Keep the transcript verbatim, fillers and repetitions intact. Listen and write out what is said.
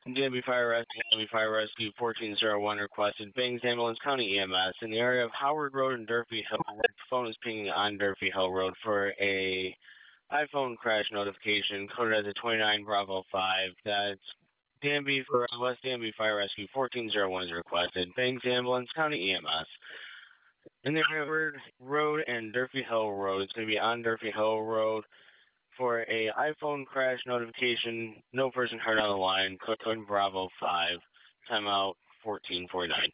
D M V Fire Rescue, D M V Fire Rescue fourteen oh one requested Bang's Ambulance County E M S in the area of Howard Road and Durfee Hill Road. The phone is pinging on Durfee Hill Road for a iPhone crash notification coded as a twenty-nine Bravo five. That's D M V for West D M V Fire Rescue fourteen oh one is requested. Bang's Ambulance County E M S in the area of Howard Road and Durfee Hill Road. It's going to be on Durfee Hill Road for a iPhone crash notification. No person hurt on the line. Code Bravo five. Timeout fourteen forty-nine.